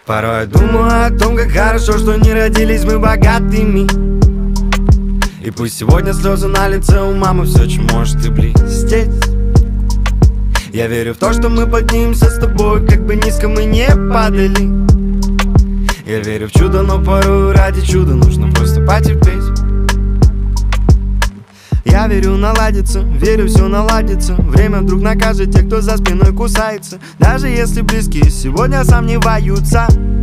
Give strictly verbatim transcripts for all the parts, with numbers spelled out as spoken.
Порой я думаю о том, как хорошо, что не родились мы богатыми. И пусть сегодня слезы на лице у мамы все еще может и блестеть. Я верю в то, что мы поднимемся с тобой, как бы низко мы не падали. Я верю в чудо, но порой ради чуда нужно просто потерпеть. Я верю, наладится, верю, все наладится. Время вдруг накажет тех, кто за спиной кусается. Даже если близкие сегодня сомневаются.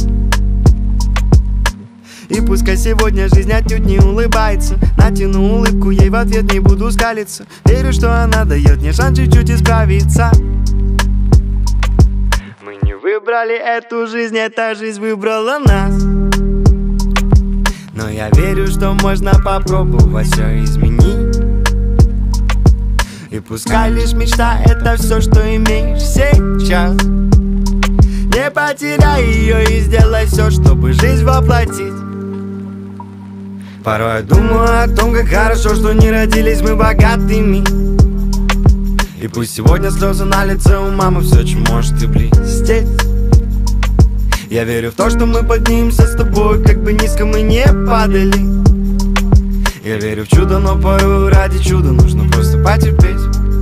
И пускай сегодня жизнь отнюдь не улыбается, натяну улыбку, ей в ответ не буду скалиться. Верю, что она дает мне шанс чуть-чуть исправиться. Мы не выбрали эту жизнь, эта жизнь выбрала нас. Но я верю, что можно попробовать все изменить. И пускай лишь мечта — это все, что имеешь сейчас. Не потеряй ее и сделай все, чтобы жизнь воплотить. Порой я думаю о том, как хорошо, что не родились мы богатыми. И пусть сегодня слезы на лице у мамы все еще может и блестеть. Я верю в то, что мы поднимемся с тобой, как бы низко мы не падали. Я верю в чудо, но порой ради чуда нужно просто потерпеть.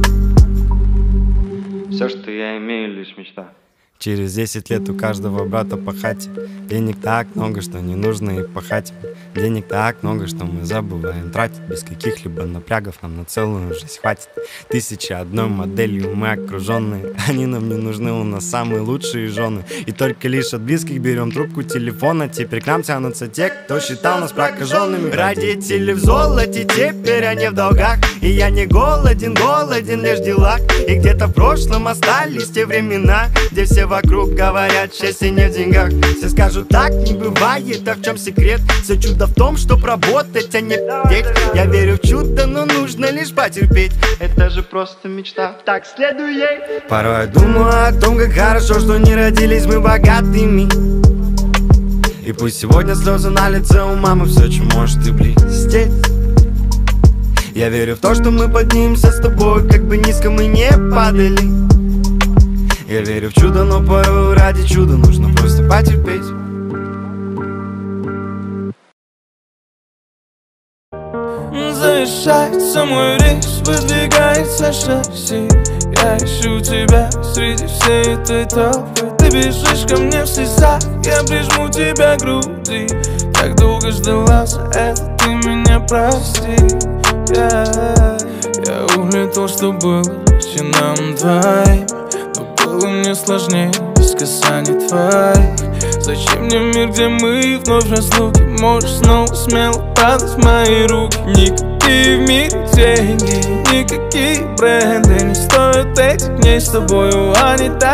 Все, что я имею, лишь мечта. Через десять лет у каждого брата по хате. Денег так много, что не нужно и пахать. Денег так много, что мы забываем тратить. Без каких-либо напрягов нам на целую жизнь хватит. Тысяча одной моделью мы окруженные. Они нам не нужны, у нас самые лучшие жены. И только лишь от близких берем трубку телефона. Теперь к нам тянутся те, кто считал нас прокаженными. Родители в золоте, теперь они в долгах. И я не голоден, голоден лишь в делах. И где-то в прошлом остались те времена, где все вокруг говорят, счастье не в деньгах. Все скажут, так не бывает, а в чем секрет? Все чудо в том, чтоб работать, а не петь. Я верю в чудо, но нужно лишь потерпеть. Это же просто мечта, так следуй ей. Порой я думаю о том, как хорошо, что не родились мы богатыми. И пусть сегодня слезы на лице у мамы все еще может и блестеть. Я верю в то, что мы поднимемся с тобой, как бы низко мы не падали. Я верю в чудо, но порой ради чуда нужно просто потерпеть. Завершается мой рейс, выдвигается шасси. Я ищу тебя среди всей этой толпы. Ты бежишь ко мне в слезах, я прижму тебя к груди. Так долго ждала, за это ты меня прости. yeah. Я улетел, что было легче нам двоим, но было мне сложнее без касаний твоих. Зачем мне мир, где мы вновь разлуки? Можешь снова смело падать в мои руки. Никакие в мире деньги, никакие бренды не стоят этих дней с тобою, они так.